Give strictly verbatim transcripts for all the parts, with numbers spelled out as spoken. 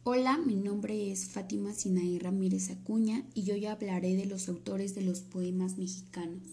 Hola, mi nombre es Fátima Sinaí Ramírez Acuña y yo ya hablaré de los autores de los poemas mexicanos.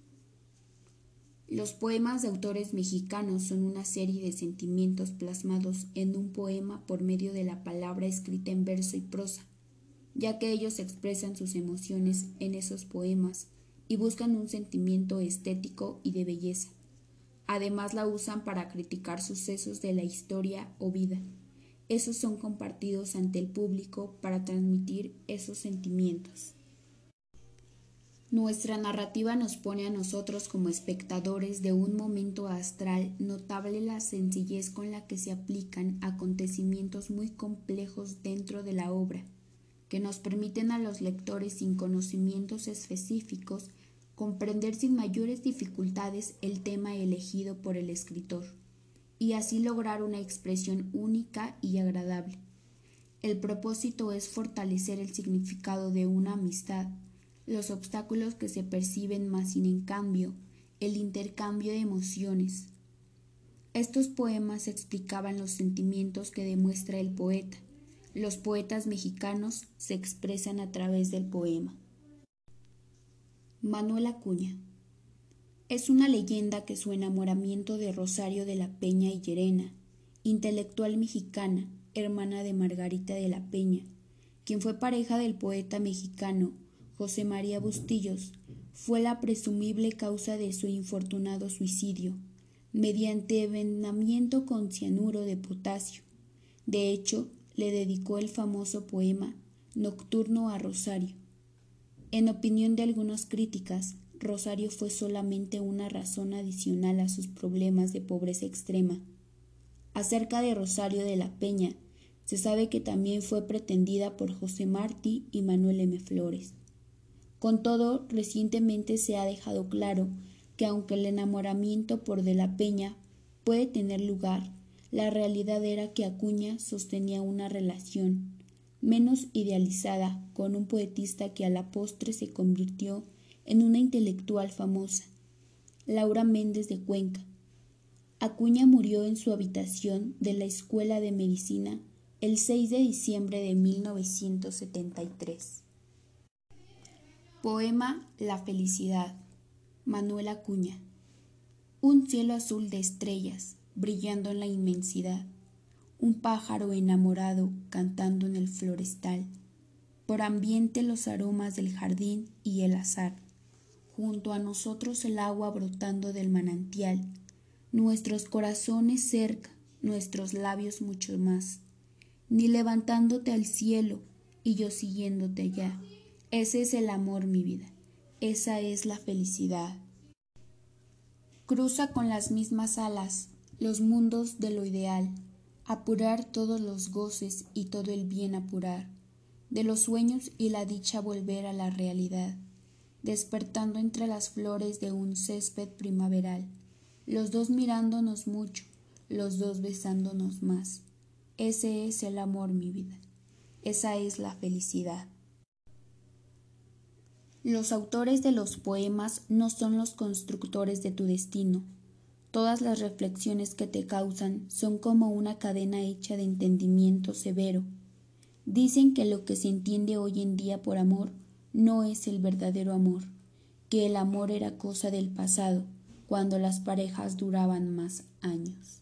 Los poemas de autores mexicanos son una serie de sentimientos plasmados en un poema por medio de la palabra escrita en verso y prosa, ya que ellos expresan sus emociones en esos poemas y buscan un sentimiento estético y de belleza. Además la usan para criticar sucesos de la historia o vida. Esos son compartidos ante el público para transmitir esos sentimientos. Nuestra narrativa nos pone a nosotros como espectadores de un momento astral notable la sencillez con la que se aplican acontecimientos muy complejos dentro de la obra, que nos permiten a los lectores sin conocimientos específicos comprender sin mayores dificultades el tema elegido por el escritor, y así lograr una expresión única y agradable. El propósito es fortalecer el significado de una amistad, los obstáculos que se perciben más sin en cambio, el intercambio de emociones. Estos poemas explicaban los sentimientos que demuestra el poeta. Los poetas mexicanos se expresan a través del poema. Manuel Acuña. Es una leyenda que su enamoramiento de Rosario de la Peña y Llerena, intelectual mexicana, hermana de Margarita de la Peña, quien fue pareja del poeta mexicano José María Bustillos, fue la presumible causa de su infortunado suicidio, mediante envenenamiento con cianuro de potasio. De hecho, le dedicó el famoso poema Nocturno a Rosario. En opinión de algunas críticas, Rosario fue solamente una razón adicional a sus problemas de pobreza extrema. Acerca de Rosario de la Peña, se sabe que también fue pretendida por José Martí y Manuel M. Flores. Con todo, recientemente se ha dejado claro que aunque el enamoramiento por de la Peña puede tener lugar, la realidad era que Acuña sostenía una relación menos idealizada con un poetista que a la postre se convirtió en una intelectual famosa, Laura Méndez de Cuenca. Acuña murió en su habitación de la Escuela de Medicina el seis de diciembre de mil novecientos setenta y tres. Poema La felicidad. Manuel Acuña. Un cielo azul de estrellas, brillando en la inmensidad. Un pájaro enamorado cantando en el florestal. Por ambiente los aromas del jardín y el azar. Junto a nosotros el agua brotando del manantial. Nuestros corazones cerca, nuestros labios mucho más. Ni levantándote al cielo y yo siguiéndote allá. Ese es el amor, mi vida. Esa es la felicidad. Cruza con las mismas alas los mundos de lo ideal. Apurar todos los goces y todo el bien apurar. De los sueños y la dicha volver a la realidad. Despertando entre las flores de un césped primaveral. Los dos mirándonos mucho, los dos besándonos más. Ese es el amor, mi vida. Esa es la felicidad. Los autores de los poemas no son los constructores de tu destino. Todas las reflexiones que te causan son como una cadena hecha de entendimiento severo. Dicen que lo que se entiende hoy en día por amor no es el verdadero amor, que el amor era cosa del pasado, cuando las parejas duraban más años.